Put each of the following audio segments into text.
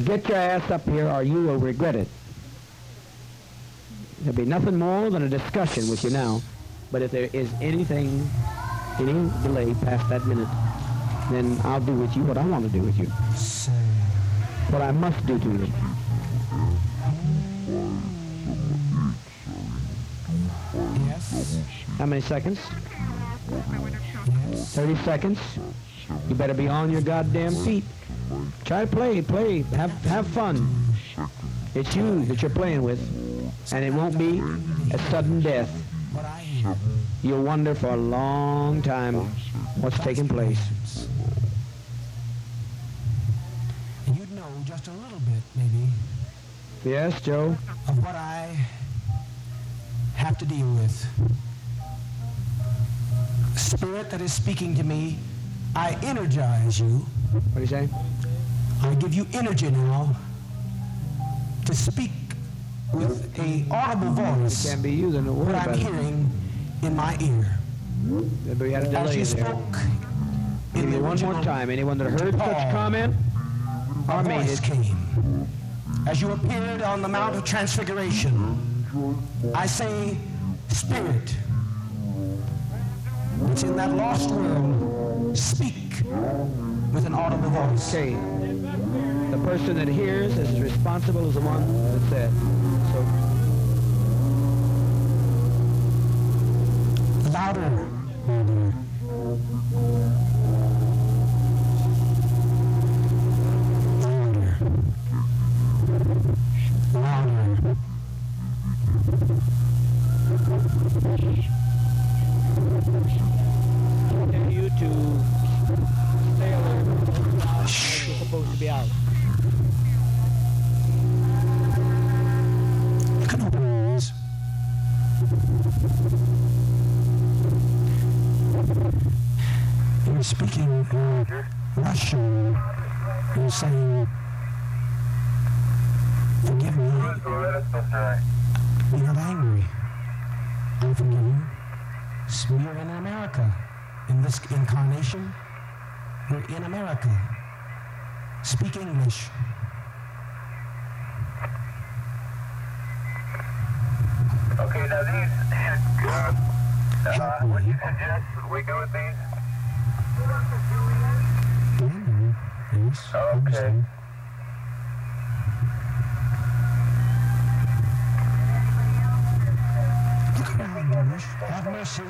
get your ass up here or you will regret it. There'll be nothing more than a discussion with you now. But if there is any delay past that minute, then I'll do with you what I want to do with you. What I must do to you. Yes. How many seconds? Yes. 30 seconds. You better be on your goddamn feet. Try to play, have fun. It's you that you're playing with, and it won't be a sudden death. What I hear. You'll wonder for a long time what's taking place. And you'd know just a little bit, maybe, Yes, Joe? of what I have to deal with. The spirit that is speaking to me, I energize you. What do you say? I give you energy now to speak with a audible voice Can't be you, then don't worry what I'm about it. hearing in my ear. But we had a As delay you there. spoke Give in me the one more original, time. Anyone that heard Paul, such comment or a made voice it, came. As you appeared on the Mount of Transfiguration, I say, Spirit, it's in that lost world, speak with an audible voice. okay, the person that hears is as responsible as the one that said. So Louder. Louder. tell you to stay alert. You're supposed to be out. You can open your eyes. You're speaking Russian. You're saying, forgive me. You're not angry. I forgive you. We're in America. In this incarnation, we're in America. Speak English. Okay, now these Help me. would you suggest we go with these? Yes. Okay. Look around, Jonas. Have mercy.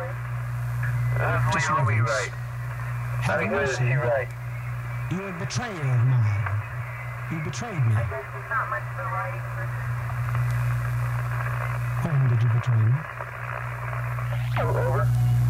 This will be right. Have How good is mercy. he right? You're a betrayer of mine. You betrayed me. When did you betray me? Over.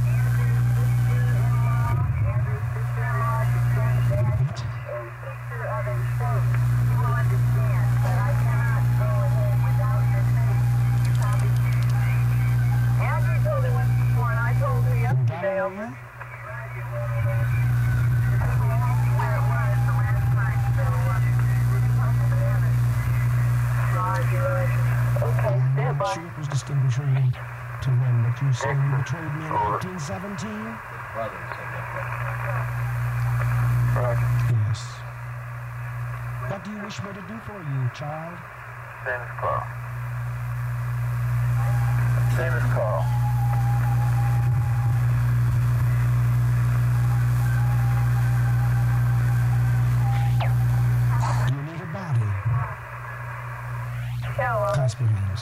Andrew told me once before, and I told her yesterday. Galileo? Okay, stand I'm by. sure it was distinguishing to when, but you say you betrayed me in 1917? Yes. What do you wish me to do for you, child? Famous call. Famous call. You need a body. Clasp your hands.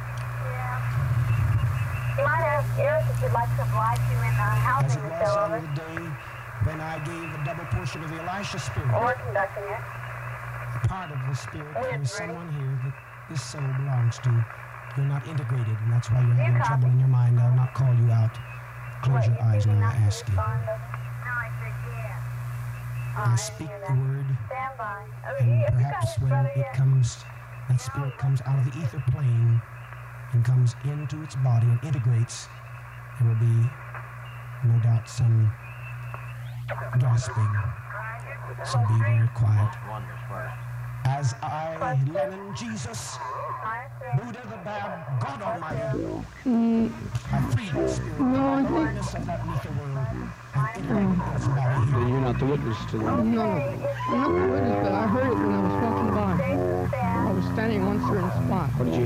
You might ask Eric if you'd like to oblige you in As housing it the was show on of the it, day when I gave a double portion of the Elisha spirit. or conducting it. Part of the spirit, there is someone here that this soul belongs to. You're not integrated, and that's why you're having trouble in your mind. I'll not call you out. Close your eyes now, I ask you. I speak the word, Stand by. and perhaps when it comes, that spirit comes out of the ether plane and comes into its body and integrates, there will be no doubt some gasping. So be very quiet. As I, Lenin Jesus, Buddha the Bab, God Almighty, I free the spirit from the loneliness of that ether world. That's about it. Then you're not the witness to that. No, I'm not the witness, but I heard it when I was walking by. I was standing in one certain spot. What did you hear?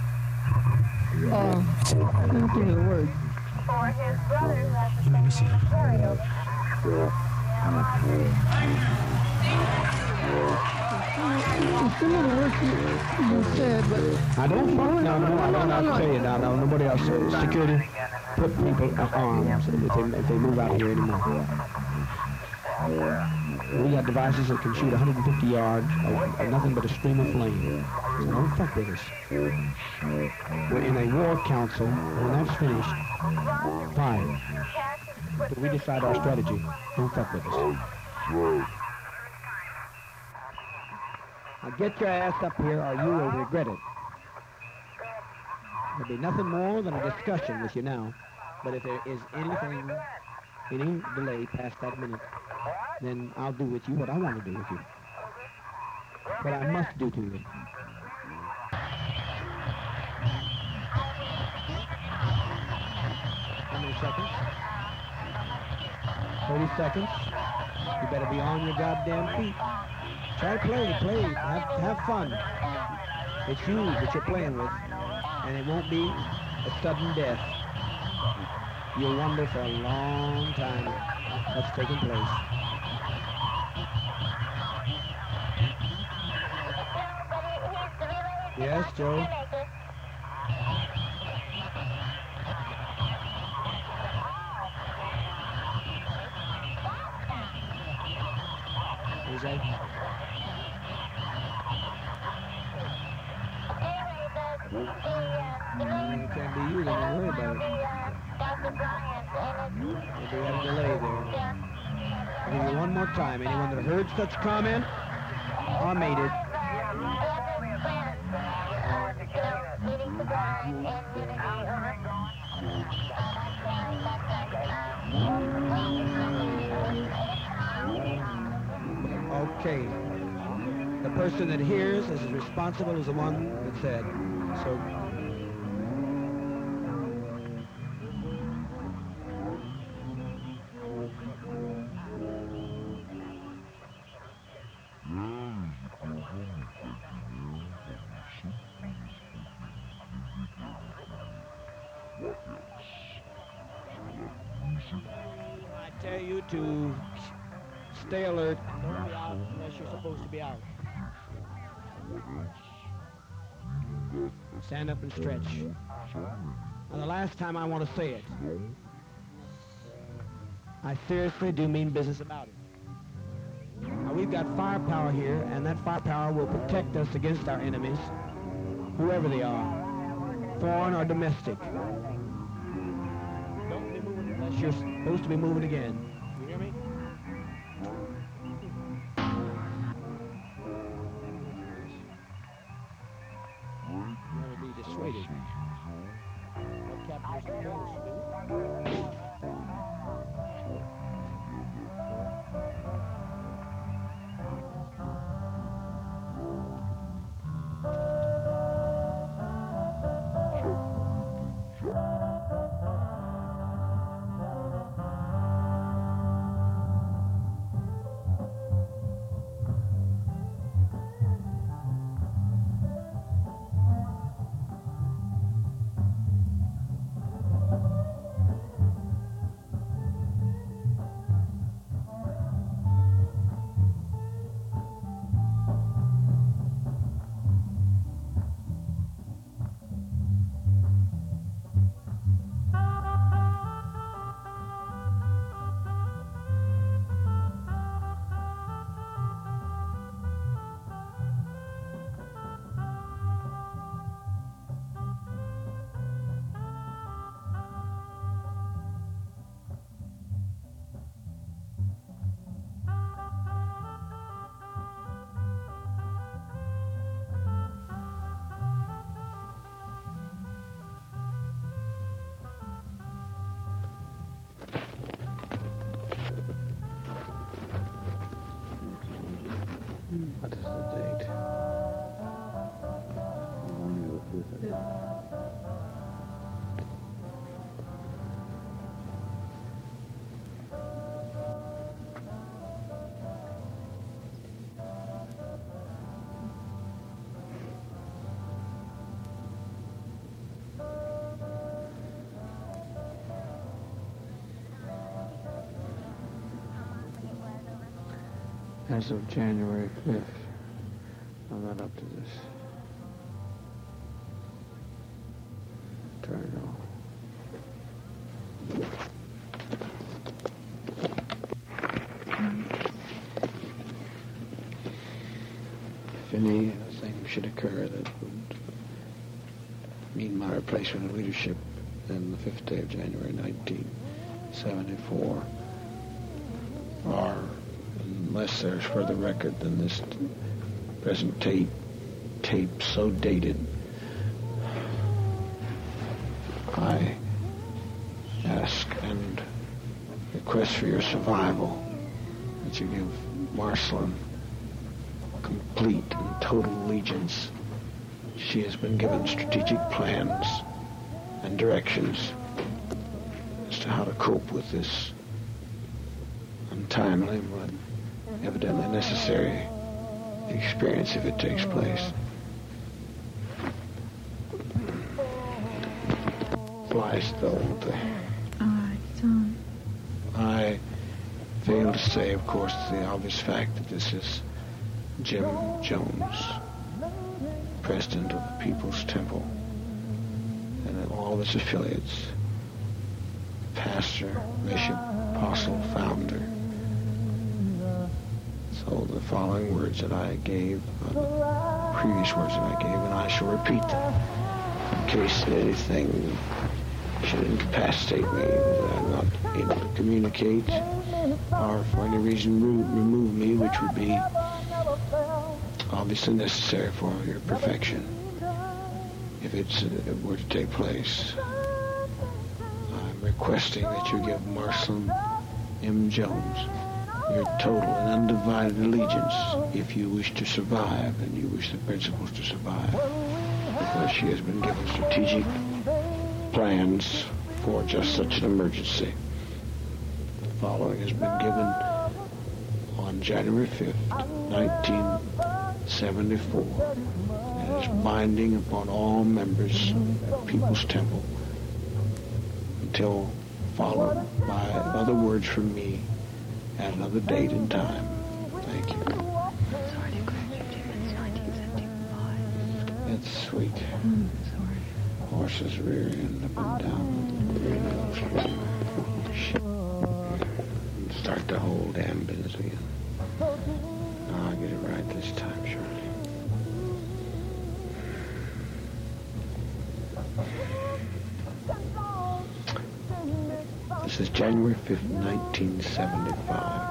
I can't think of the word. For his brother who has the Let me see. same story over. It's similar to words you said, but I don't fuck. No, I don't have to tell you now. No, nobody else. Security put people at arms if they move out here anymore. We got devices that can shoot 150 yards of nothing but a stream of flame. So don't fuck with us. We're in a war council. When that's finished, fine. But we decide our strategy. Don't fuck with us. Now get your ass up here or you will regret it. There'll be nothing more than a discussion with you now. But if there is any delay past that minute, then I'll do with you what I want to do with you. What I must do to you. How many seconds? 30 seconds. You better be on your goddamn feet. Try to play, have fun. It's you that you're playing with, and it won't be a sudden death. You'll wonder for a long time what's taking place. Yes, Joe? Who's that? It can't be you, then don't worry about it. Maybe we have a delay there. I'll give you one more time. Anyone that heard such comment or made it, okay. The person that hears is as responsible as the one that said. So I tell you to stay alert and don't be out unless you're supposed to be out. Stand up and stretch. Now the last time I want to say it. I seriously do mean business about it. Now we've got firepower here, and that firepower will protect us against our enemies, whoever they are, foreign or domestic. Don't be moving unless you're supposed to be moving again. You hear me? Never be dissuaded. What Captain supposed to do. What is the date? as of January 5th. I'm not up to this. Turn it off. If anything should occur that would mean my replacement of leadership, then the 5th day of January 1974, or unless there's further record than this present tape so dated, I ask and request for your survival that you give Marceline complete and total allegiance. She has been given strategic plans and directions as to how to cope with this untimely but evidently necessary experience if it takes place. Flies though, won't they? I fail to say, of course, the obvious fact that this is Jim Jones, president of the People's Temple, and all of its affiliates, pastor, bishop, apostle, founder. So the following words that I gave, previous words that I gave, and I shall repeat them in case anything should incapacitate me, that I'm not able to communicate, or for any reason remove me, which would be obviously necessary for your perfection, if it were to take place. I'm requesting that you give Marceline M. Jones your total and undivided allegiance if you wish to survive and you wish the principles to survive, because she has been given strategic plans for just such an emergency. The following has been given on January 5th, 1974, and is binding upon all members of People's Temple until followed by other words from me at another date and time. Thank you. Sorry to correct you, Jim. It's 1975. It's sweet. Sorry. Horses rear end up and down. Start the whole damn business again. I'll get it right this time, surely. This is January 5th, 1975.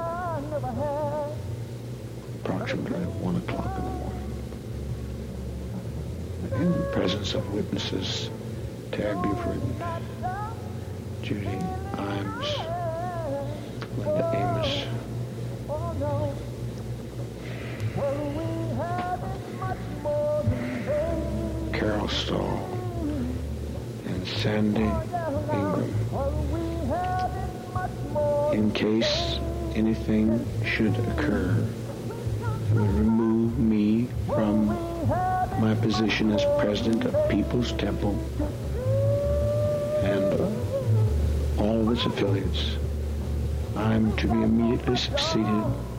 Approximately 1 o'clock in the morning. In the presence of witnesses, Terry Buford, Judy Imes, Linda Amos, Carol Stahl, and Sandy Ingram. In case anything should occur that would remove me from my position as president of People's Temple and all of its affiliates, I'm to be immediately succeeded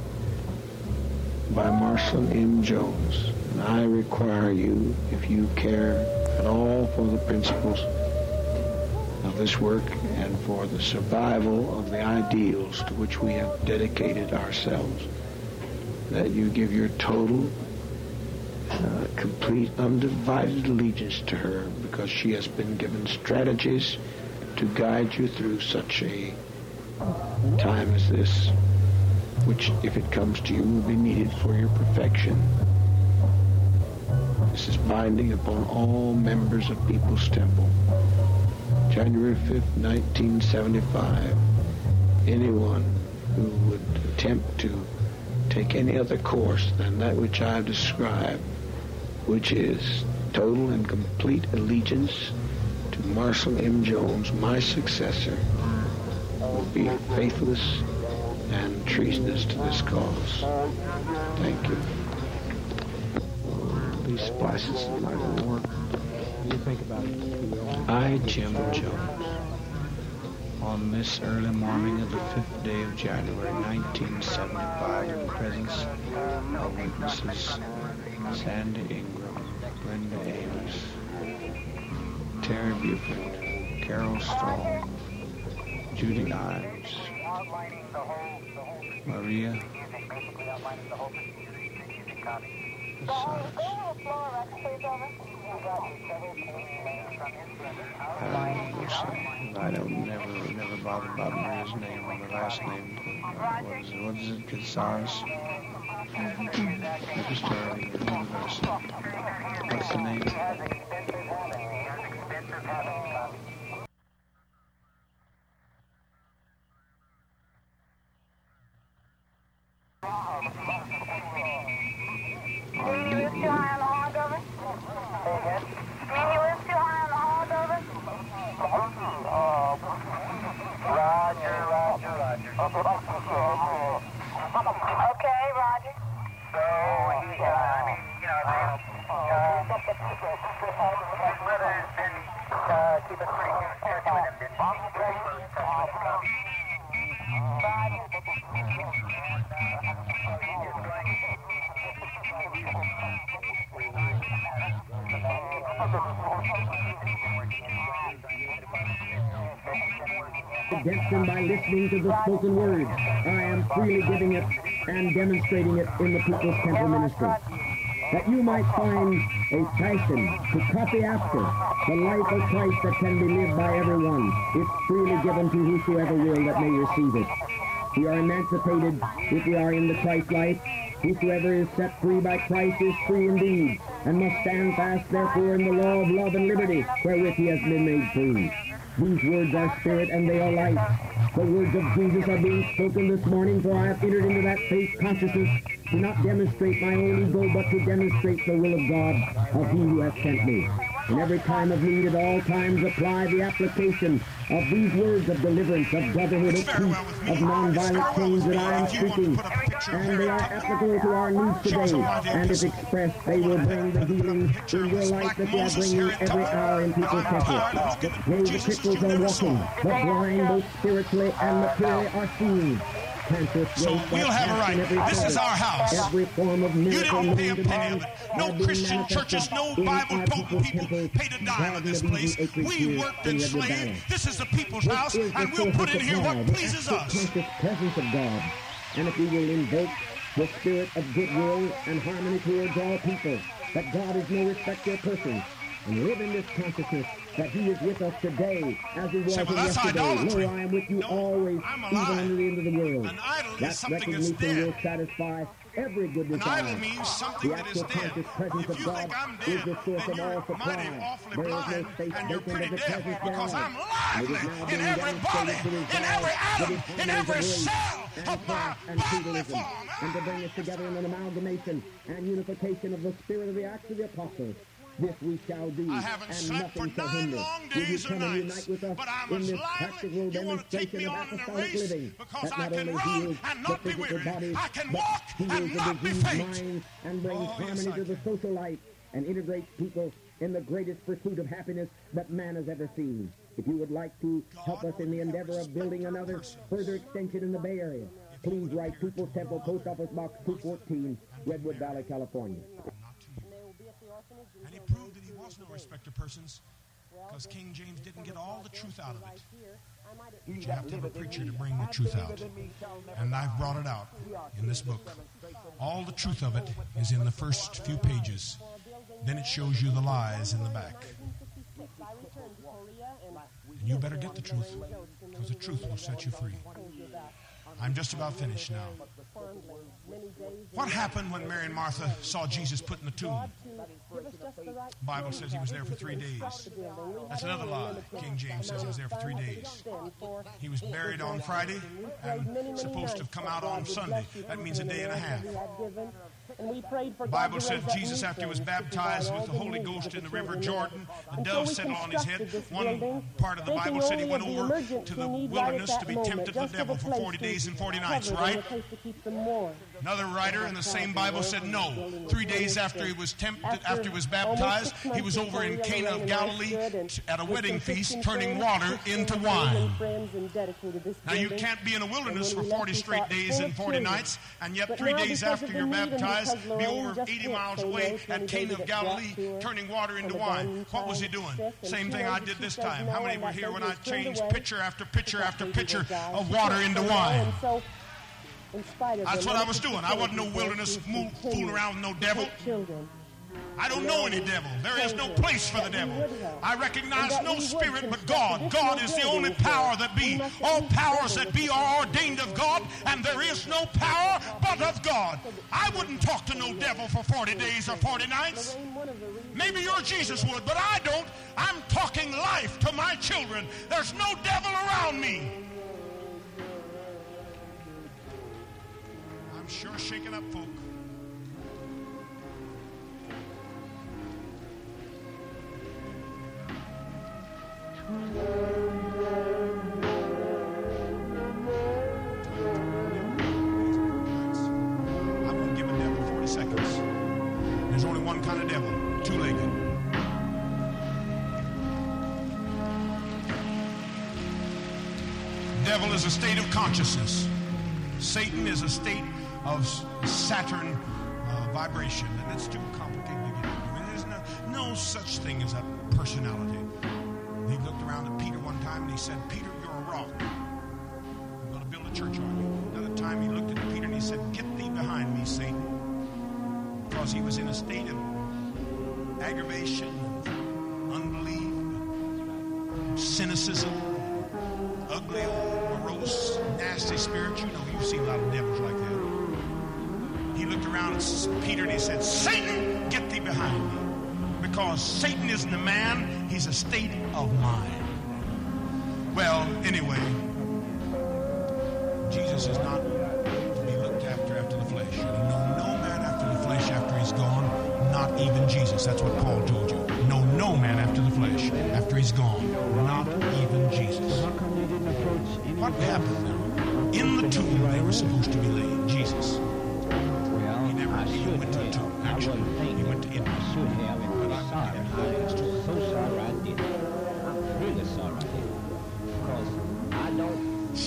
by Marceline M. Jones, and I require you, if you care at all for the principles of this work and for the survival of the ideals to which we have dedicated ourselves, that you give your total, complete, undivided allegiance to her, because she has been given strategies to guide you through such a time as this, which, if it comes to you, will be needed for your perfection. This is binding upon all members of People's Temple. January 5th, 1975. Anyone who would attempt to take any other course than that which I have described, which is total and complete allegiance to Marceline M. Jones, my successor, will be faithless and treasonous to this cause. Thank you. These splices might not work. What do you think about it? I, Jim Jones, On this early morning of the 5th day of January 1975, in the presence of witnesses Sandy Ingram, Brenda Ames, Terry Buford, Carol Strong, Judy Ives, Maria I don't never bothered about Maria's name or the last name. What is it? Casares? What's the name? Okay, Roger. So, his brother has been keeping pretty good touch with him, didn't Against them by listening to the spoken word. I am freely giving it and demonstrating it in the People's Temple Ministry. That you might find a passion to copy after the life of Christ that can be lived by everyone. It's freely given to whosoever will that may receive it. We are emancipated if we are in the Christ life. Whosoever is set free by Christ is free indeed, and must stand fast therefore in the law of love and liberty wherewith he has been made free. These words are spirit and they are life. The words of Jesus are being spoken this morning, for I have entered into that faith consciousness to not demonstrate my own ego, but to demonstrate the will of God, of He who has sent me. In every time of need, at all times, apply the application of these words of deliverance, of brotherhood, of peace, of nonviolent change that I am speaking. And they are applicable to our needs today. And if expressed, they will bring the healing in your life that they are bringing every hour in people's temple. Yea, the cripples are walking, the blind both spiritually and materially are seeing. So we'll have a right. This is our house. Every form of You didn't pay a penny of it. No Christian churches, no Bible-toting people paid a dime of this place. We worked and slaved. This is the people's house, and we'll put in here what pleases us. The presence of God. And if we will invoke the spirit of goodwill and harmony towards all people, that God is no respecter of persons, and live in this consciousness that He is with us today as He was yesterday. Lo, I am with you always, even unto the end of the world. That recognition will satisfy every good desire. An idol means something that is dead. If you think I'm dead, then you're mighty awfully blind, and you're pretty dead, because I'm lively in every body, in every atom, in every cell of my bodily form. And to bring us together in an amalgamation and unification of the spirit of the Acts of the Apostles. This we shall do, I haven't and slept for nothing shall 9 hinder. long Will you days or come and unite nights, with us but I'm in as this lively. practical You want to take me demonstration of on in the apostolic race living? because That I not can only run heals and the not be physical weary. body, I can but walk heals and the not be diseased faint. minds and brings Oh, yes, harmony I to the can. social life and integrates people in the greatest pursuit of happiness that man has ever seen. If you would like to help us in the endeavor of building another further extension in the Bay Area, please write People's Temple, Post Office Box 214, Redwood Valley, California. And he proved that he was no respecter of persons, because King James didn't get all the truth out of it. But you have to have a preacher to bring the truth out. And I've brought it out in this book. All the truth of it is in the first few pages. Then it shows you the lies in the back. And you better get the truth, because the truth will set you free. I'm just about finished now. What happened when Mary and Martha saw Jesus put in the tomb? The Bible says he was there for 3 days. That's another lie. King James says he was there for 3 days. He was buried on Friday and supposed to have come out on Sunday. That means a day and a half. The Bible says Jesus, after he was baptized with the Holy Ghost in the river Jordan, the dove settled on his head. One part of the Bible said he went over to the wilderness to be tempted of the devil for 40 days and 40 nights, right? Another writer in the same Bible said no. 3 days after he was after he was baptized, he was over in Cana of Galilee at a wedding feast, turning water into wine. Now you can't be in a wilderness for 40 straight days and 40 nights, and yet 3 days after you're baptized, be over 80 miles away at Cana of Galilee, turning water into wine. What was he doing? Same thing I did this time. How many were here when I changed pitcher after pitcher after pitcher of water into wine? That's what I was doing. I wasn't no wilderness fooling around with no devil. I don't know any devil. There is no place for the devil. I recognize no spirit but God. God is the only power that be. All powers that be are ordained of God, and there is no power but of God. I wouldn't talk to no devil for 40 days or 40 nights. Maybe your Jesus would, but I don't. I'm talking life to my children. There's no devil around me. I'm sure shaking up folk. I won't give a devil 40 seconds. There's only one kind of devil, two-legged. Devil is a state of consciousness. Satan is a state of Saturn vibration, and it's too complicated to get into. I mean, there's no such thing as a personality. He looked around at Peter one time and he said, Peter, you're a rock. I'm going to build a church on you. Another time he looked at Peter and he said, get thee behind me, Satan. Because he was in a state of aggravation, unbelief, cynicism, ugly, morose, nasty spirit. You know, you've seen a lot of devils like that. He looked around at Peter and he said, Satan, get thee behind me. Because Satan isn't a man, he's a state of mind. Well, anyway, Jesus is not to be looked after the flesh. And no man after the flesh after he's gone, not even Jesus. That's what Paul told you. No man after the flesh after he's gone, not even Jesus. What happened now? In the tomb they were supposed to be laid, Jesus. He never even went to the tomb, actually. He went to Italy. I'm so sorry I did it. I'm really sorry I did it. Because I don't...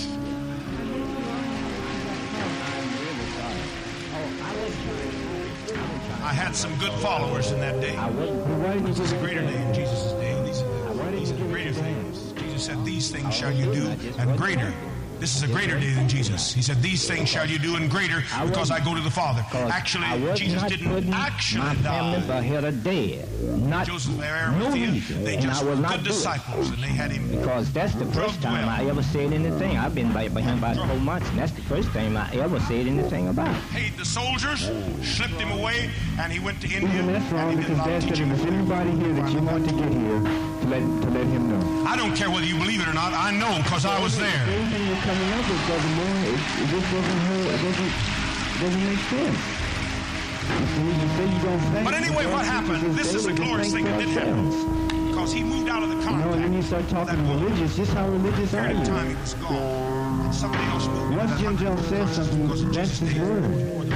I'm really sorry. Oh, I was trying. I had some good followers in that day. This is a greater day in Jesus' day. These are the greater things. Jesus said, these things shall you do, and greater. This is a greater day than Jesus. He said, these things shall you do and greater because I go to the Father. Actually, Jesus didn't actually die. Joseph of Arimathea, they just were good disciples, and they had him. Because that's the first time I ever said anything. I've been by him about 4 months, and that's the first time I ever said anything about it. Paid the soldiers, slipped him away, and he went to India. And that's wrong, because Dad said if there's anybody here that you want to get here, to let him know. I don't care whether you believe it or not. I know because I was there. Everything you're coming up with, Brother Moore, it just doesn't make sense. You say you don't think. But anyway, what happened? This is a glorious thing that did happen. Because he moved out of the contact. You know, and then you start talking religious, just how religious are you? Time he was gone. And somebody else moved. Once Jim Jones says something, that's his word.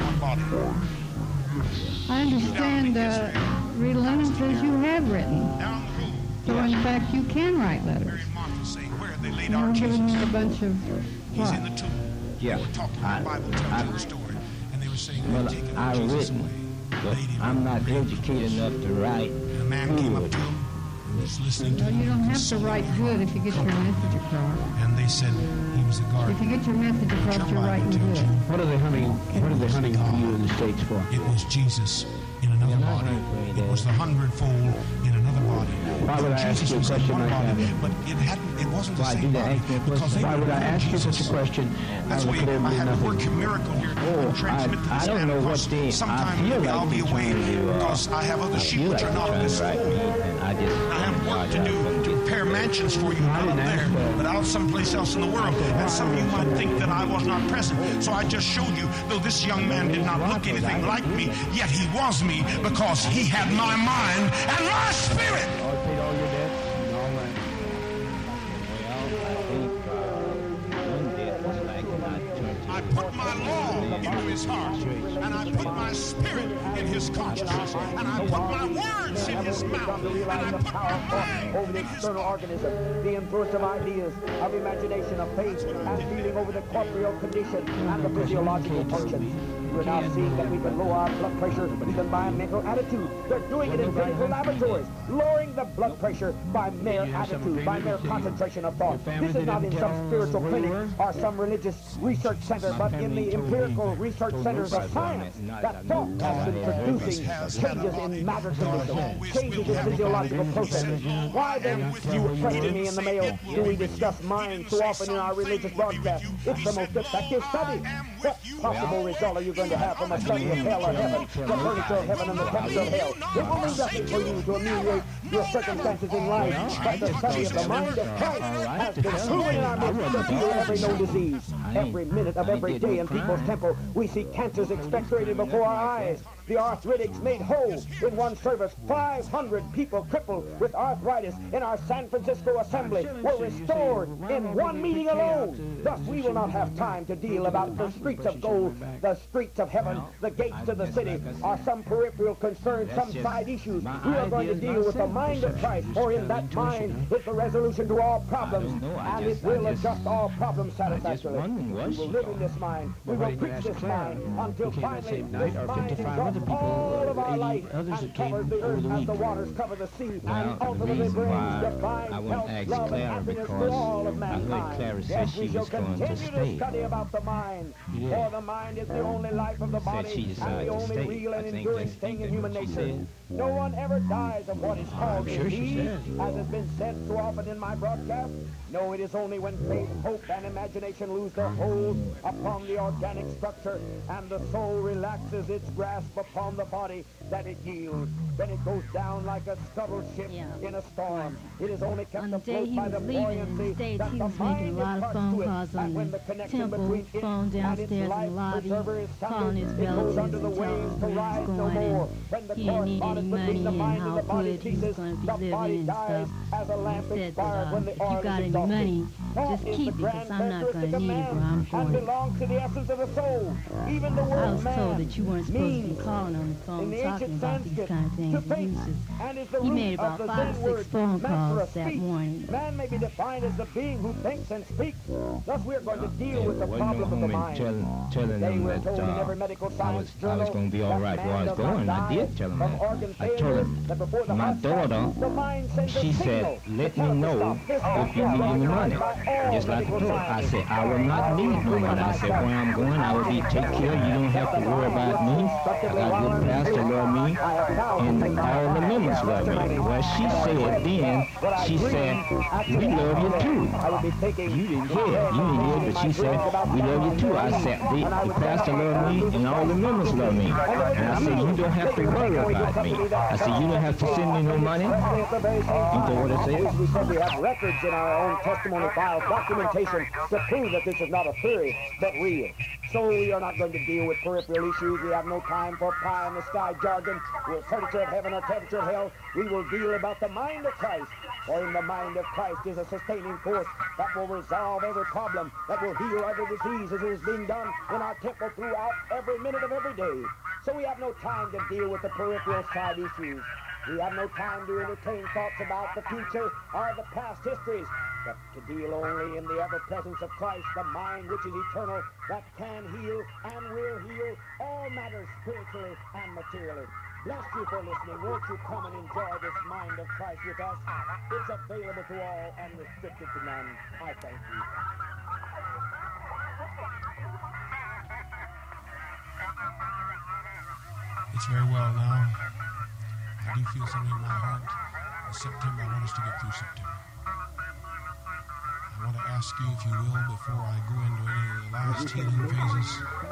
I understand Rita Lennon says you have written. So in fact, you can write letters. You're giving me a bunch of He's in the tomb. Yeah. We're talking about the Bible tells you the story. And they were saying, well, I've written, but I'm not educated enough to write. And a man came up to him and was listening to him. You don't have to write good if you get your message across. And they said he was a guard. If you get your message across, you're writing good. What are they hunting you in the States for? It was Jesus in another body. It was the hundredfold in another body. Why would I ask you a question like that? But it wasn't the same body. Why would I ask you such a question? That's why I have to work a miracle here to transmit to this man. Because sometime I'll be away because I have other sheep which are not of this fold. I have work to do to prepare mansions for you, not up there, but out someplace else in the world. And some of you might think that I was not present. So I just showed you, though this young man did not look anything like me, yet he was me because he had my mind and my spirit. I put my law into his heart. his consciousness, and I put my words in his mouth, and I put my mind over the external organism, the influence of ideas, of imagination, of faith, and feeling over the corporeal condition and the physiological functions. We're now seeing that we can lower our blood pressure even by a mental attitude. They're doing it in clinical laboratories, lowering the blood pressure by mere attitude, by mere concentration of thought. This is not in some spiritual clinic or some religious research center, but in the empirical research centers of science. That thought has been producing changes in matter conditions, changes in physiological processes. Why then, you question me in the mail, do we discuss mind so often in our religious broadcasts? It's the most effective study. What possible result are you going to have from a study of hell or heaven, the furniture of heaven and the temperature of hell? It will do nothing for you to ameliorate your circumstances in life, but the study of the mind of Christ has been proven in our midst to heal every known disease. Every minute of every day in people's temple, we see cancers expectorated before our eyes. The arthritics made whole in one service. 500 people crippled with arthritis in our San Francisco assembly were restored in one meeting alone. Thus, we will not have time to deal about the streets of gold, the streets of heaven, the gates to the city, or some peripheral concerns, some side issues. We are going to deal with the mind of Christ, for in that mind is the resolution to all problems, and it will adjust all problems satisfactorily. We will live in this mind. We will preach this mind until finally this mind engulfs all of our life and covers the earth as the waters cover the sea, and ultimately brings divine health, love, and happiness to all of mankind. Yes, we shall continue to study about the mind, for the mind is the only life of the body and the only real and enduring thing in human nature. No one ever dies of what is called disease, as has been said so often in my broadcast. No, it is only when faith, hope, and imagination lose their hold upon the organic structure and the soul relaxes its grasp upon the body that it yields. Then it goes down like a scuttled ship in a storm. It is only kept afloat by the buoyancy that the mind imparts to it. And when the connection between it and its life preserver is sundered, it goes under the waves to rise no more. When the correspondence between the mind and the body ceases, the body dies as a lamp expired when the oil is exhausted. Just keep it, because I'm not going to need it where I'm going. And belongs to the essence of the soul. Even the word I was man told that you weren't supposed to be calling on the phone talking about these kind of things. He made about 5 or 6 phone calls that morning. Man may be defined as the being who thinks and speaks. Thus we are going to deal with the problem of the mind. Telling them that I was going to be all right where I was going. I did tell him that. I told him, my daughter, she said, let me know if you need any money. Just like I told her. I said, I will not need no money. I said, where I'm going, I will be take care. You don't have to worry about me. I got a good pastor love me, and all the members love me. Well, she said then, she said, we love you too. You didn't hear it, but she said, we love you too. I said, the pastor love me, and all the members love me. And I said, you don't have to worry about me. I said, you don't have to send me no money. You know what I said? We said we have records in our own testimony files, documentation to prove that this is not a theory, but real. So we are not going to deal with peripheral issues. We have no time for pie-in-the-sky jargon, with furniture of heaven or temperature of hell. We will deal about the mind of Christ. For in the mind of Christ is a sustaining force that will resolve every problem, that will heal every disease as it is being done in our temple throughout every minute of every day. So we have no time to deal with the peripheral side issues. We have no time to entertain thoughts about the future or the past histories, but to deal only in the ever-presence of Christ, the mind which is eternal, that can heal and will heal all matters spiritually and materially. Bless you for listening. Won't you come and enjoy this mind of Christ with us? It's available to all and restricted to none. I thank you. It's very well now. I do feel something in my heart. In September, I want us to get through September. I want to ask you, if you will, before I go into any of the last healing phases,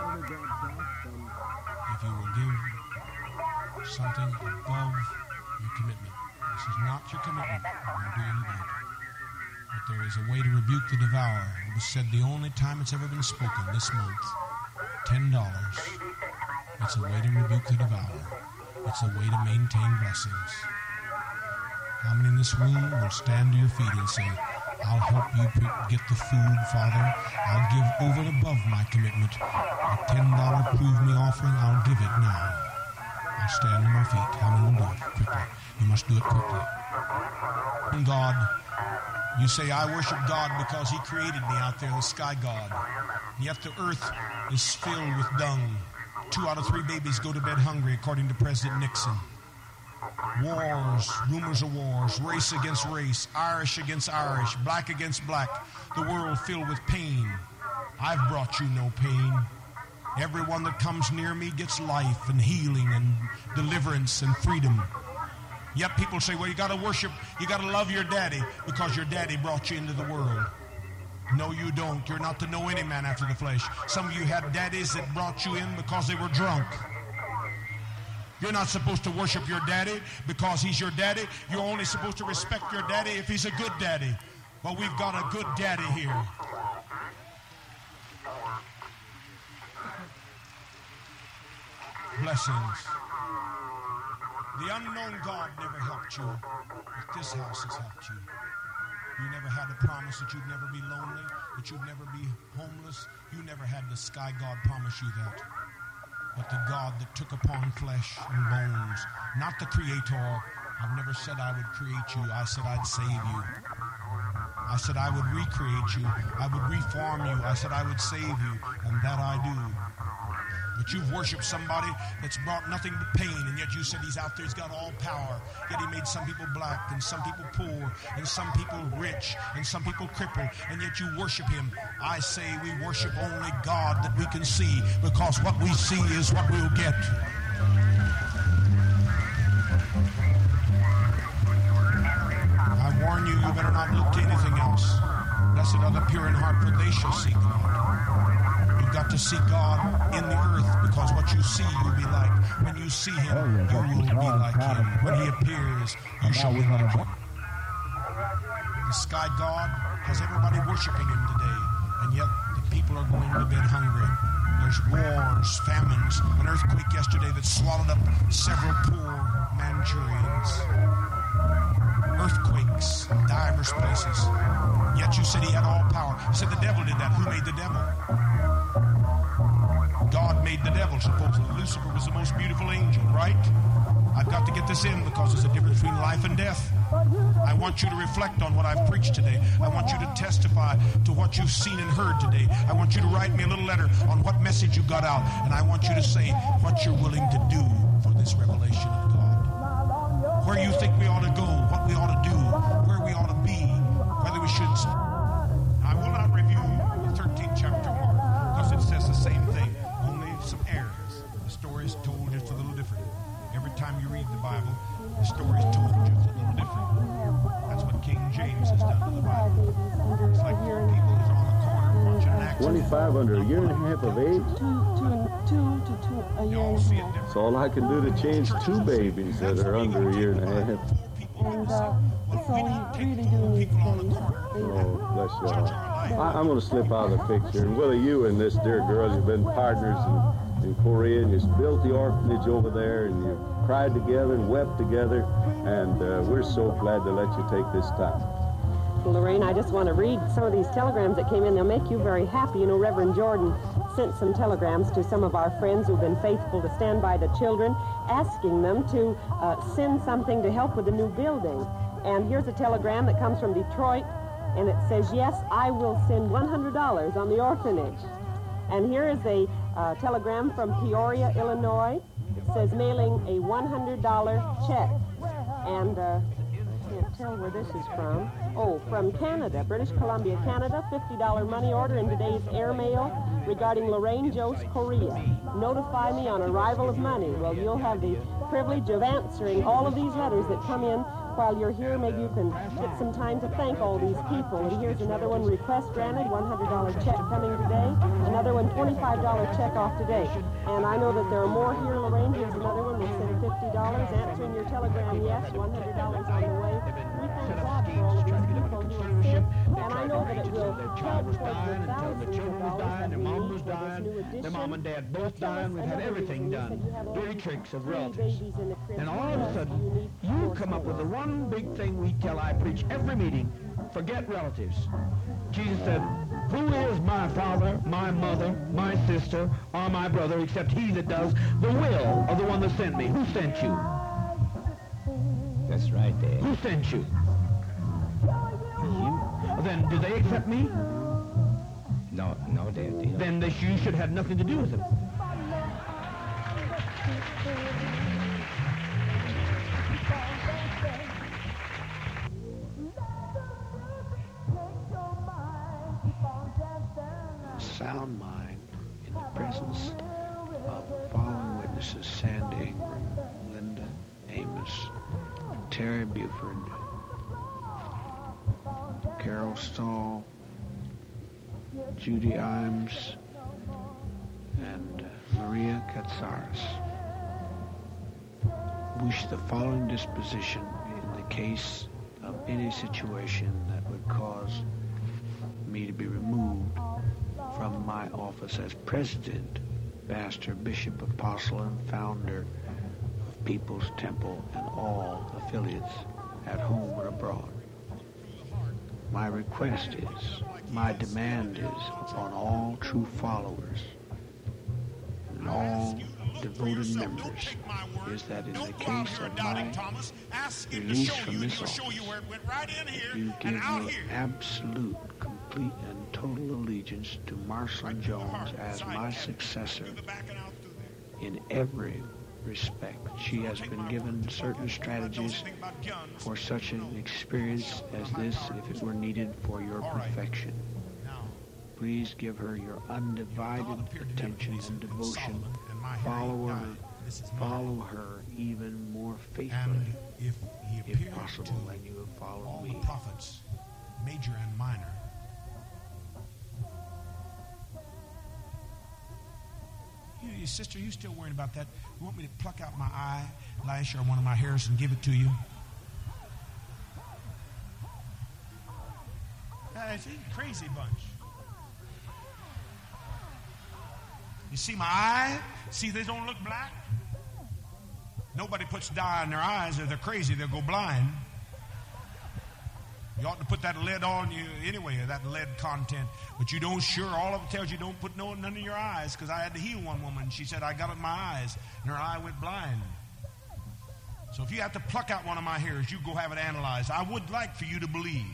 if you will give something above your commitment. This is not your commitment. You're going to do any good. But there is a way to rebuke the devourer. It was said the only time it's ever been spoken this month, $10. It's a way to rebuke the devourer. It's a way to maintain blessings. How many in this room will stand to your feet and say, I'll help you get the food, Father. I'll give over and above my commitment. A $10 prove me offering, I'll give it now. I'll stand on my feet. How many will do it quickly? You must do it quickly. God, you say, I worship God because He created me out there, the sky God. Yet the earth is filled with dung. 2 out of 3 babies go to bed hungry, according to President Nixon. Wars, rumors of wars, race against race, Irish against Irish, black against black, the world filled with pain. I've brought you no pain. Everyone that comes near me gets life and healing and deliverance and freedom. Yet people say, well, you got to worship, you got to love your daddy because your daddy brought you into the world. No, you don't. You're not to know any man after the flesh. Some of you had daddies that brought you in because they were drunk. You're not supposed to worship your daddy because he's your daddy. You're only supposed to respect your daddy if he's a good daddy. Well, we've got a good daddy here. Blessings. The unknown God never helped you, but this house has helped you. You never had a promise that you'd never be lonely, that you'd never be homeless. You never had the sky God promise you that. But the God that took upon flesh and bones, not the creator. I've never said I would create you. I said I'd save you. I said I would recreate you. I would reform you. I said I would save you, and that I do. But you've worshipped somebody that's brought nothing but pain, and yet you said he's out there, he's got all power. Yet he made some people black, and some people poor, and some people rich, and some people crippled, and yet you worship him. I say we worship only God that we can see, because what we see is what we'll get. I warn you, you better not look to anything else. Blessed are the pure in heart, for they shall see God. You've got to see God in the earth, because what you see you'll be like. When you see him, you will be like him. When he appears, you shall be like him. The sky God has everybody worshiping him today, and yet the people are going to bed hungry. There's wars, famines, an earthquake yesterday that swallowed up several poor Manchurians. Earthquakes in diverse places. Yet you said he had all power. You said the devil did that. Who made the devil? God made the devil, supposedly. Lucifer was the most beautiful angel, right? I've got to get this in because there's a difference between life and death. I want you to reflect on what I've preached today. I want you to testify to what you've seen and heard today. I want you to write me a little letter on what message you got out, and I want you to say what you're willing to do for this revelation of God. Where you think we ought to go, what we ought to do, where we ought to be, whether we should. I will not review the 13th chapter more, because it says the same thing, only some errors. The story is told just a little different. Every time you read the Bible, the story is told just a little different. That's what King James has done to the Bible. It's like people who's on the corner watching an accident. 25 under a year and a half of age? A year and a half. That's all I can do to change 2 babies that are under a year and a half. And so we really do need things. Oh, bless your heart. I'm going to slip out of the picture. And Willie, you and this dear girl, you've been partners in Korea, and you built the orphanage over there, and you cried together and wept together, and we're so glad to let you take this time. Lorraine, I just want to read some of these telegrams that came in. They'll make you very happy. You know, Reverend Jordan sent some telegrams to some of our friends who've been faithful to stand by the children, asking them to send something to help with the new building. And here's a telegram that comes from Detroit, and it says, yes, I will send $100 on the orphanage. And here is a telegram from Peoria, Illinois. It says mailing a $100 check. And I can't tell where this is from. Oh, from Canada, British Columbia, Canada, $50 money order in today's airmail regarding Lorraine Jost, Korea. Notify me on arrival of money. Well, you'll have the privilege of answering all of these letters that come in while you're here. Maybe you can get some time to thank all these people. And here's another one, request granted, $100 check coming today. Another one, $25 check off today. And I know that there are more here, Lorraine. Here's another one that said $50. Answering your telegram, yes, $100 on the way. We thank God for all of these people who are sick. And I know that it will help towards the thousands of dollars that we need for this new addition. Their mom and dad both dying. We've had everything done. Dirty tricks of relatives. And all of a sudden, you come up with the one big thing we tell, I preach every meeting. Forget relatives. Jesus said, who is my father, my mother, my sister, or my brother, except he that does the will of the one that sent me? Who sent you? That's right, Dad. Who sent you? You. Then, do they accept me? No, Dad. Then you should have nothing to do with them. Sound mind in the presence of the following witnesses: Sandy Ingram, Linda Amos, Terry Buford, Carol Stahl, Judy Imes, and Maria Katsaris. Wish the following disposition in the case of any situation that would cause me to be removed from my office as president, pastor, bishop, apostle, and founder of People's Temple and all affiliates at home and abroad. My request is, my demand is upon all true followers and all devoted members, is that in the case of my release from this office, you give me absolute, complete, and total allegiance to Marcelyn Jones as my successor in every respect. She has been given certain strategies for such an experience as this if it were needed for your perfection. Please give her your undivided attention and devotion. Follow her even more faithfully, if possible, than you have followed me. Prophets, major and minor. You, sister, you still worrying about that? You want me to pluck out my eyelash or one of my hairs and give it to you? It's a crazy bunch. You see my eye? See they don't look black? Nobody puts dye in their eyes or they're crazy, they'll go blind. You ought to put that lead on you anyway, that lead content. But you don't, sure, all of it tells you don't put none in your eyes, because I had to heal one woman. She said, I got it in my eyes, and her eye went blind. So if you have to pluck out one of my hairs, you go have it analyzed. I would like for you to believe.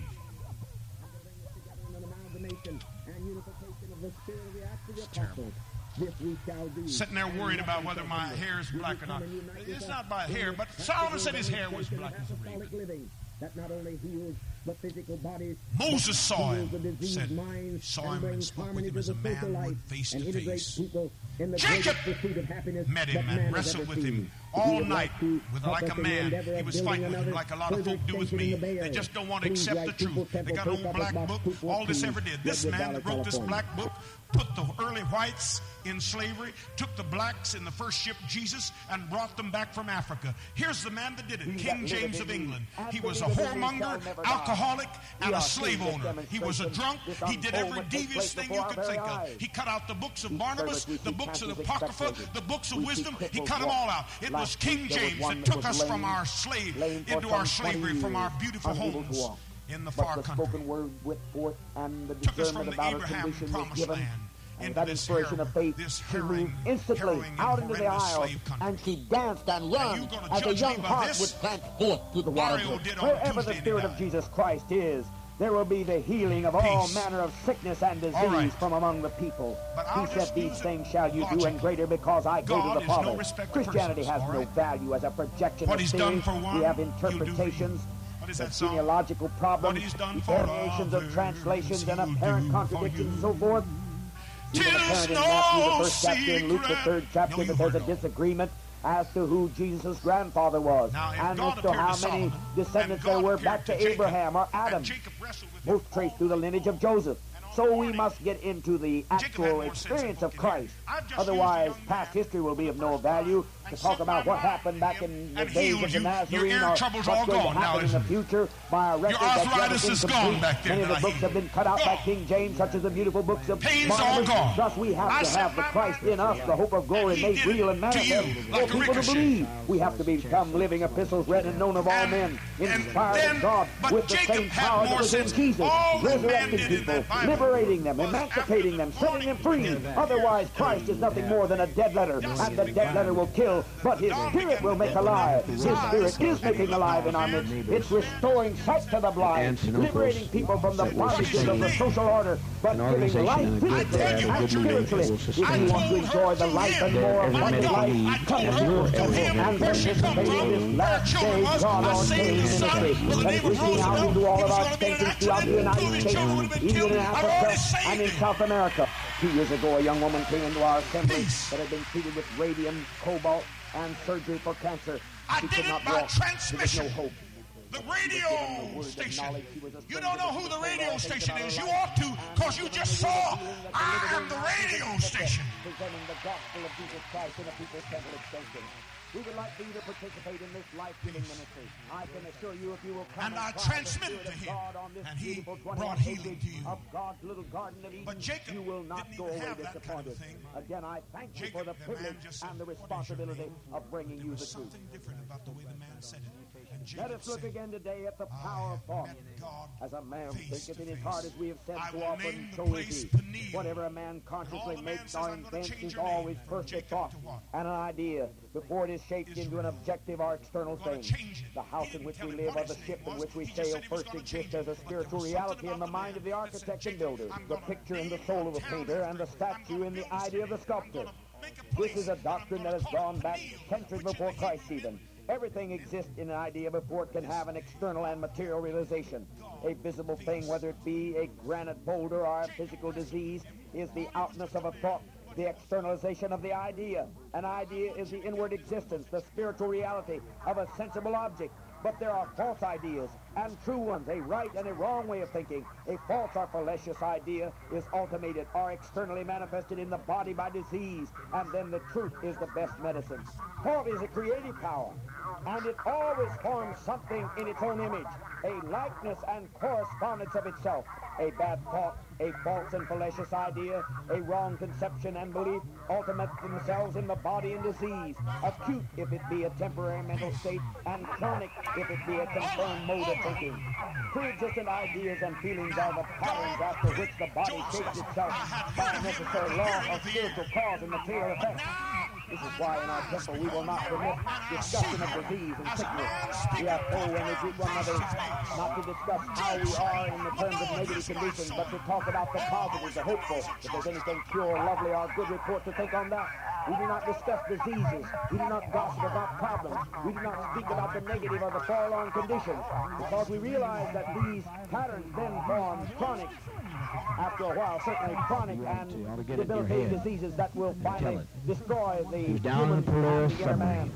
It's terrible. Sitting there worried about whether my hair is black or not. It's not by hair, but Solomon said his hair was black as a raven. That not only heals the physical bodies, Moses saw him, saw him and spoke with him as a man would face to face. Jacob met him and wrestled with him all night like a man. He was fighting with him like a lot of folk do with me. They just don't want to accept the truth. They got an old black book. All this ever did. This man that wrote this black book put the early whites in slavery, took the blacks in the first ship, Jesus, and brought them back from Africa. Here's the man that did it, King James of England. He was a whoremonger, alcoholic, and a slave owner. He was a drunk. He did every devious thing you could think of. He cut out the books of Barnabas, the books of the Apocrypha, the books of wisdom. He cut them all out. It was King James that took us from our slave into our slavery from our beautiful homes in the far country. Took us from the Abraham promised land into that inspiration of faith, she moved instantly out into the aisles, and she danced and run as a young heart would plant forth through the waters. Wherever the Spirit of Jesus Christ is, there will be the healing of all manner of sickness and disease from among the people. He said, these things shall you do, and greater, because I go to the Father. Christianity has no value as a projection of theory. We have interpretations, the genealogical problems, variations of translations, and apparent contradictions, and so forth. Even apparent in Matthew, the first chapter, and Luke, the third chapter, that there's a disagreement as to who Jesus' grandfather was, and as to how many descendants there were back to Abraham or Adam, both traced through the lineage of Joseph. so we must get into the actual experience of Christ. Otherwise, past history will be of no value. To talk about what happened back in the days of the Nazarene, or what's going to happen in the future by a record that's incomplete. Many of the books have been cut out by King James, such as the beautiful books of Barnabas. Thus, we have to have the Christ in us, the hope of glory made real and manifest for people to believe. We have to become living epistles read and known of all men, inspired of God with the same power that was in Jesus, resurrecting people, liberating them, emancipating them, setting them free. Otherwise, Christ is nothing more than a dead letter, and the dead letter will kill, but His Spirit will make alive. His Spirit is making alive in our midst. It's restoring sight to the blind, liberating people from the bondages of the social order, but giving life physically and spiritually. If you want to enjoy the life and more abundant life, come to Him and participate in this last day God ordained ministry that is reaching out into all of our stations throughout the United States, even in Africa and in South America. 2 years ago, a young woman came into our assembly that had been treated with radium, cobalt, and surgery for cancer. She could not walk. There was no hope. The radio station. You don't know who the radio station is. You ought to, because you just saw, I am the radio station. Presenting the gospel of Jesus Christ in a People's Temple extension. We would like for you to participate in this life-giving ministry. I can assure you, if you will come and I transmit to Him, and He brought healing to you. Of God's little garden of Eden, but Jacob you will not go away disappointed. Kind of Again, I thank you for the privilege and the responsibility of bringing you the truth. Something different about the way the man said it. Let us look again today at the power of thought. As a man thinketh in his heart, as we have said so often, so is he. Whatever a man consciously makes or invents is always first a thought and an idea before it is shaped into an objective or external thing. The house in which we live or the ship in which we sail first exists as a spiritual reality in the mind of the architect and builder, the picture in the soul of the painter, and the statue in the idea of the sculptor. This is a doctrine that has gone back centuries before Christ even. Everything exists in an idea before it can have an external and material realization. A visible thing, whether it be a granite boulder or a physical disease, is the outness of a thought, the externalization of the idea. An idea is the inward existence, the spiritual reality of a sensible object. But there are false ideas and true ones, a right and a wrong way of thinking. A false or fallacious idea is ultimated or externally manifested in the body by disease, and then the truth is the best medicine. Thought is a creative power, and it always forms something in its own image, a likeness and correspondence of itself. A bad thought, a false and fallacious idea, a wrong conception and belief ultimate themselves in the body in disease, acute if it be a temporary mental state, and chronic if it be a confirmed mode of thinking. Pre-existent ideas and feelings are the patterns after which the body shapes itself by a necessary law of spiritual cause and material effect. This is why in our temple we will not permit discussion of disease and sickness. We are told when we greet one another not to discuss how we are in the terms of negative conditions, but to talk about the positive, the hopeful. If there's anything pure, lovely, or good report to think on that. We do not discuss diseases. We do not gossip about problems. We do not speak about the negative or the forlorn conditions, because we realize that these patterns then form chronic, after a while, certainly chronic and debilitating diseases that will finally destroy the human and inner man.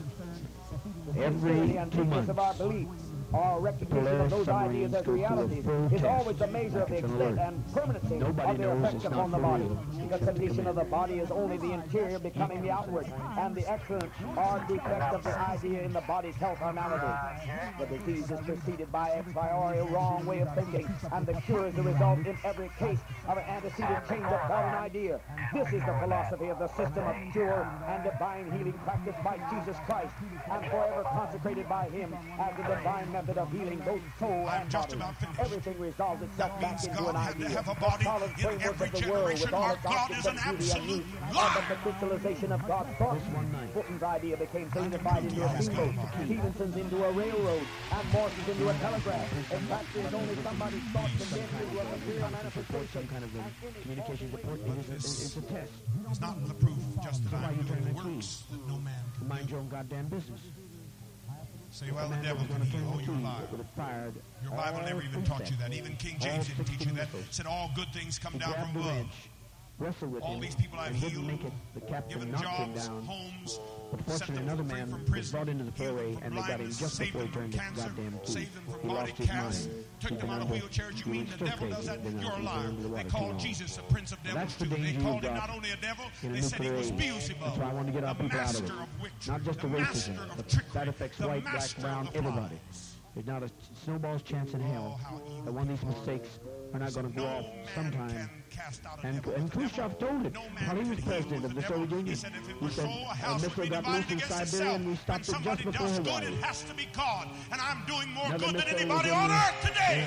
Every 2 months. Of our belief, our recognition of those ideas as realities is always the measure of the extent and permanency of their effects upon the body. The condition of the body is only the interior becoming the outward, and the excellence or defect of the idea in the body's health or malady. The disease is preceded by a priori wrong way of thinking, and the cure is the result in every case of an antecedent change of thought and idea. This is the philosophy of the system of pure and divine healing practiced by Jesus Christ, and forever consecrated by Him as the divine method of healing both soul and body. Everything resolves itself back into an idea. The solid framework of the world with all its objects of beauty and use, and the crystallization of God's thought. Fulton's idea became solidified into a steamboat, Stevenson's into a railroad, and Morrison's into a telegraph. In fact, there's only somebody's thought condensed into a material manifestation. Some kind of a communication report. It's a test. It's not the proof, just that I'm doing the works that no man can mind your own goddamn business. Say, well, the devil can heal. Oh, you're a liar. Your Bible never even taught you that. Even King James didn't teach you that. It said all good things come down from above. wrestled with all him these people I've and didn't healed, make it. The captain given knocked him jobs, down. homes, But set fortunately, them another free man from was prison, brought into the healed foray, them and from they got him blindness, just saved before he them from turned his cancer, goddamn tooth. saved them from He body lost his cast, mind. took He them out of went wheelchairs. You he mean was the so devil crazy, does that? he went You're a out, he liar. went into the They water called too long. Jesus the Prince of Devils That's the too. They danger called we've him got not only a devil, in a they said he nuclear was age. Beelzebub, That's why I want to get our the people out of master it. of witchery, Not just the master racism, of but trickery, that affects the white, black, master brown, of the everybody. frauds. There's not a snowball's chance in hell that one of these mistakes are not going to go off sometime. And Khrushchev told it while he was president of the Soviet Union. He said, a missile got loose in Siberia and we stopped it just before Hawaii. It has to be God, and I'm doing more Another good than missile anybody was on earth today.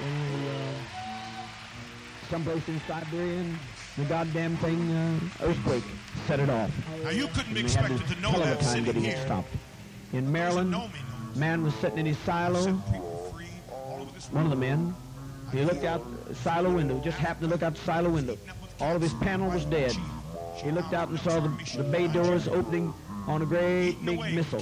Someplace in Siberia, and the goddamn thing, earthquake, set it off. Now you couldn't be And we had expected this to know hell of a that time sitting getting it here. stopped. In Maryland, man was sitting in his silo. One of the men, he looked out the silo window, just happened to look out the silo window. All of his panel was dead. He looked out and saw the bay doors opening on a great big missile.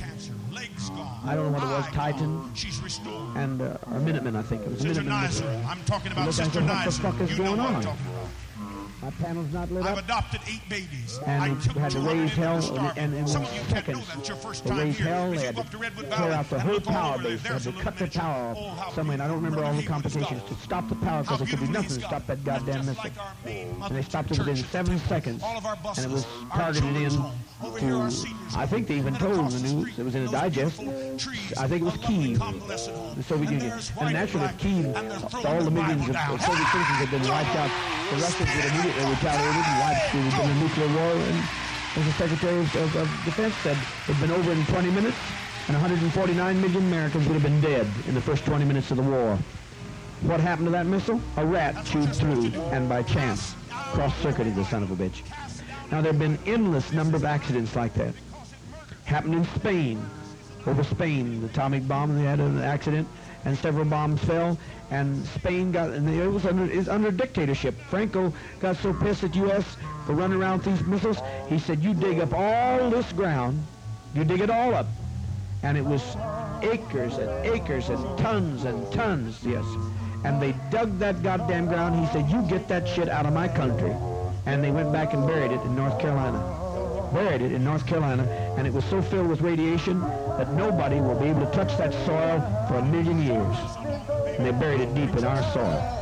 I don't know what it was, Titan and a Minuteman, I think. It was a Sister Minuteman missile. Nizer, I'm talking about Look, I Sister said, what the Nizer. fuck is You know going what I'm on? talking about. My panel's not lit I've up. adopted 8 babies. I And took we had to 200 raise into hell, the starving. and in Some of you can't know seconds, that. Your first they time raised here. hell. But They you had go to up to Redwood tear Valley out the and whole look all power over there. base. They had There's to a little cut the miniature. power Oh, off how somewhere. I don't remember all the beautiful is complications God. to stop the power because there could be beautiful nothing is to stop God. that goddamn Just missile. like our main And Mother they stopped it Church within at the 7 temple. seconds. All of our And buses, it was our targeted in children's home. Over here, our to, seniors' I think they even home. told And the across the news, street, it was in a those digest, beautiful trees, I think it was a lovely Kyiv, convalescent home. the Soviet And Union. there's white And naturally, black, Kyiv, and they're throwing all the the millions Bible of down. Soviet citizens had been wiped out. The Russians would immediately retaliated and wiped. There had been a nuclear war, and as the Secretary of Defense said, it had been over in 20 minutes, and 149 million Americans would have been dead in the first 20 minutes of the war. What happened to that missile? A rat chewed through, and by chance, cross-circuited the son of a bitch. Now, there have been endless number of accidents like that. Happened in Spain. Over Spain, the atomic bomb, they had an accident, and several bombs fell, and Spain got, and it was under dictatorship. Franco got so pissed at U.S. for running around with these missiles, he said, you dig up all this ground, you dig it all up. And it was acres and acres and tons, yes. And they dug that goddamn ground. He said, you get that shit out of my country. And they went back and buried it in North Carolina. Buried it in North Carolina, and it was so filled with radiation that nobody will be able to touch that soil for 1,000,000 years. And they buried it deep in our soil.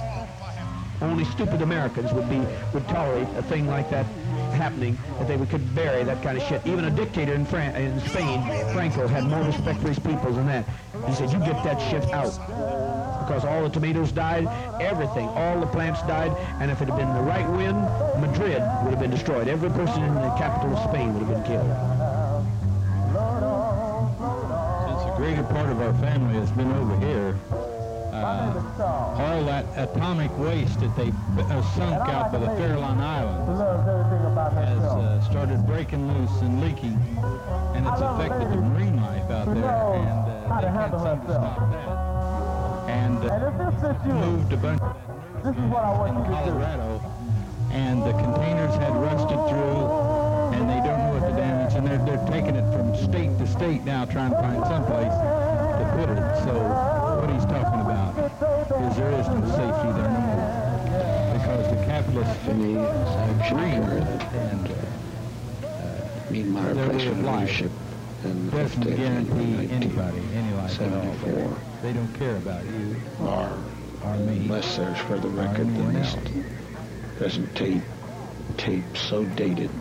Only stupid Americans would tolerate a thing like that happening, that they could bury that kind of shit. Even a dictator in Spain, Franco, had more respect for his people than that. He said, you get that shit out. Because all the tomatoes died, everything, all the plants died, and if it had been the right wind, Madrid would have been destroyed. Every person in the capital of Spain would have been killed. Since a greater part of our family has been over here, all that atomic waste that they sunk out by the Farallon Islands has started breaking loose and leaking, and it's affected the marine life out there, and they can't seem to stop that. And moved a bunch of that in Colorado, and the containers had rusted through, and they don't know what to damage, and they're taking it from state to state now, trying to find someplace to put it. So what he's talking about is there is no safety there no more, because the capitalists greed and their way of life doesn't guarantee anybody any life at all. They don't care about you or me. Unless there's further record than this present tape so dated.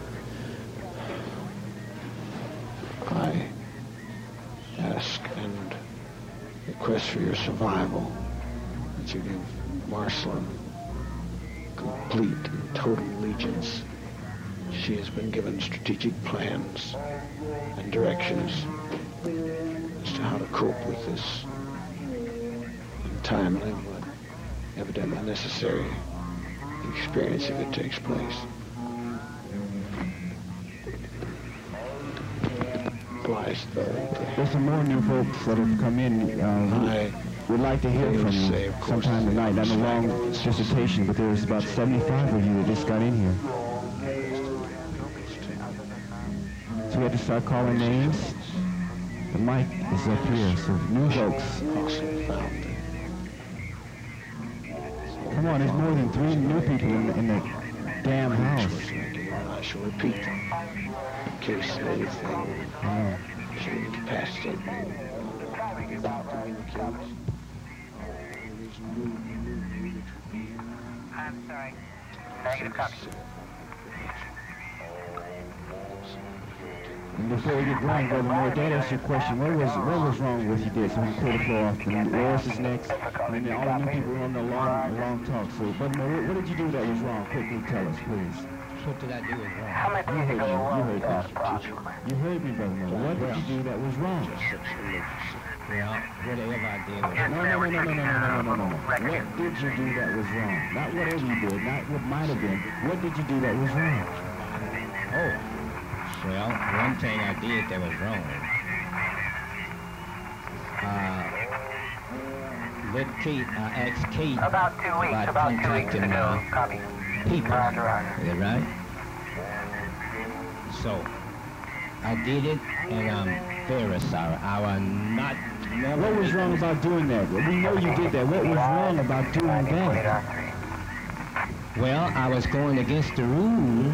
I ask and request for your survival, that you give Marceline complete and total allegiance. She has been given strategic plans and directions as to how to cope with this untimely but evidently necessary experience if it takes place. There's some more new folks that have come in. We'd like to hear from you sometime tonight. Not a long dissertation, but there's about 75 of you that just got in here. So we have to start calling names. The mic is up here, so new folks. Come on, there's more than 3 new people in the damn house. I shall repeat them in case anything should pass it. I'm sorry. Negative copy. And before we get going, Brother Moore, Dad asked you a question. What was wrong with what you did? So we can clear the floor off. And Lois is next. And then all the new people are on the long talk. So, Brother Moore, what did you do that was wrong? Quickly tell us, please. What did I do was wrong? How many years ago was that, approximately? You heard me, Brother Moore. What did you do that was wrong? Well, whatever I did was wrong. No. What did you do that was wrong? Not whatever you did, not what might have been. What did you do that was wrong? Oh. Well, one thing I did that was wrong. I asked Kate about 2 weeks ago. Copy. People. Roger. Is that right? So, I did it, and I'm very sorry. I was not... What was wrong about doing that? We know you did that. What was wrong about doing that? Well, I was going against the rules.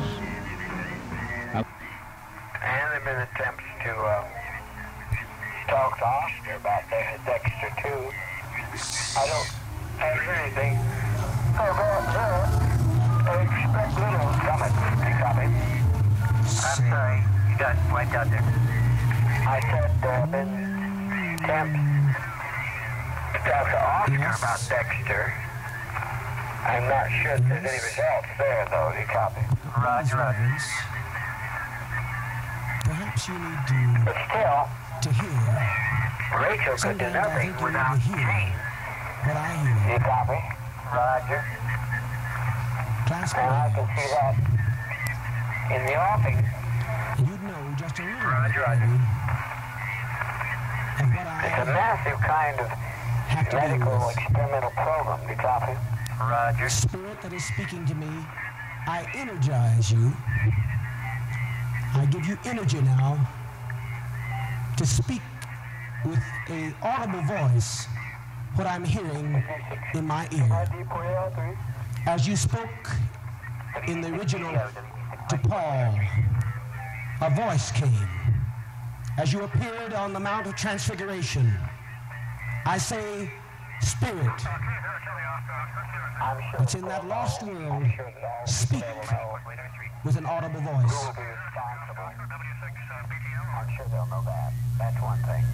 And there have been attempts to talk to Oscar about Dexter, too. I don't have anything about that. I expect little from it. Copy. I'm sorry. You got wiped out there. I said there have been attempts to talk to Oscar about Dexter. I'm not sure if there's any results there, though. You copy. Roger. Perhaps you need to... But still... to hear... Rachel could do nothing without Jane. What I hear. You copy? Roger. Class and I can see that in the offing. You'd know just a little Roger. Of what it's a massive kind of medical experimental program. You copy? Roger. Spirit that is speaking to me, I energize you. I give you energy now to speak with an audible voice what I'm hearing in my ear. As you spoke in the original to Paul, a voice came. As you appeared on the Mount of Transfiguration, I say, Spirit, that's in that lost world, speak with an audible voice. I'm sure they'll know that. That's one thing.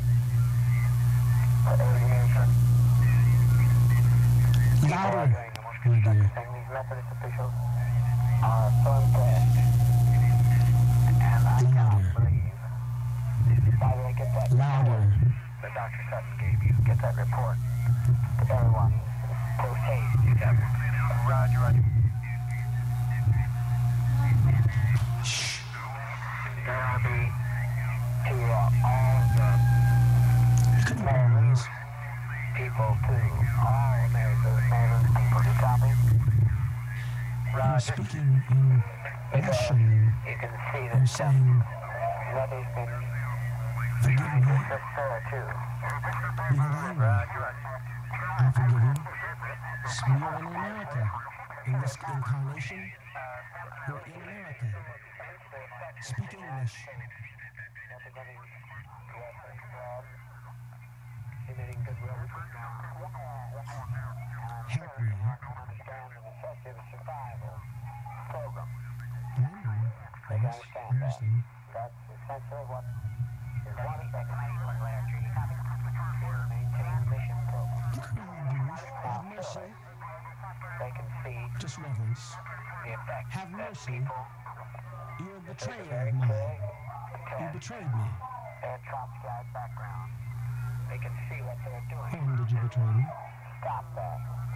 Louder, my dear. These Methodist officials are so impressed. And I cannot believe. By the way, get that louder. That Dr. Sutton gave you. Get that report to everyone. Post haste. You have Roger. Shh. There will be to all the Maryland's people, too. All Maryland's people, you copy? I'm speaking in Russian. You can see I'm saying, that has been forgive me. too. Be not angry. I forgive you. We are in America. In this incarnation, we're in America. Speak English. Help me. Yes, I understand. That's essentially what is wanted by maintain mission program. Look around you. Have mercy. They can see Just reverence. the effect Have that mercy. people You're a betrayer of mine. You betrayed me. and Trotsky's background. They can see what they're doing. When did you betray me? Stop that.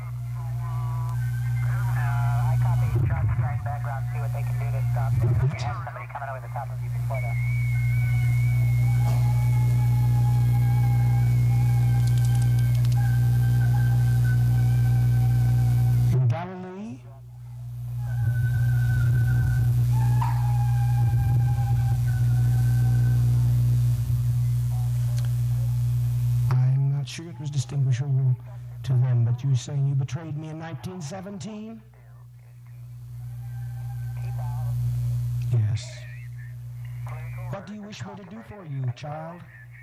I copy Trotsky's background. See what they can do to stop this. You have somebody coming over the top of you before that. In Galilee, I'm not sure it was distinguishable to them, but you're saying you betrayed me in 1917? wish me to do for you, child?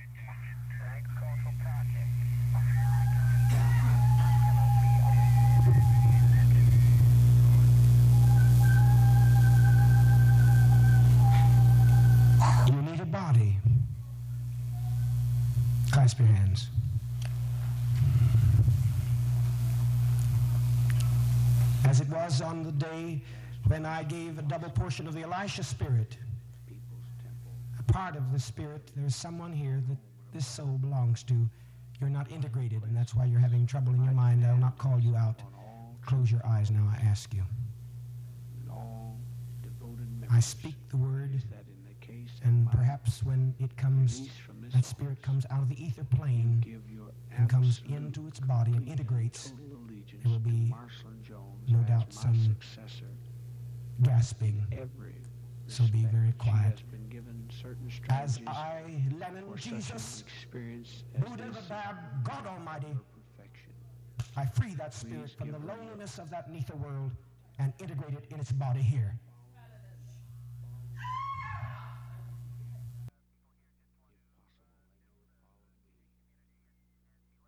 You need a body. Clasp your hands. As it was on the day when I gave a double portion of the Elisha Spirit, a part of the Spirit, there's someone here that this soul belongs to. You're not integrated, and that's why you're having trouble in your mind. I'll not call you out. Close your eyes now, I ask you. I speak the word, and perhaps when it comes, that Spirit comes out of the ether plane and comes into its body and integrates, there will be no doubt some gasping. So be very quiet. As I, Lennon Jesus, Buddha the Bab, God Almighty, I free that spirit from the loneliness of that nether world and integrate it in its body here.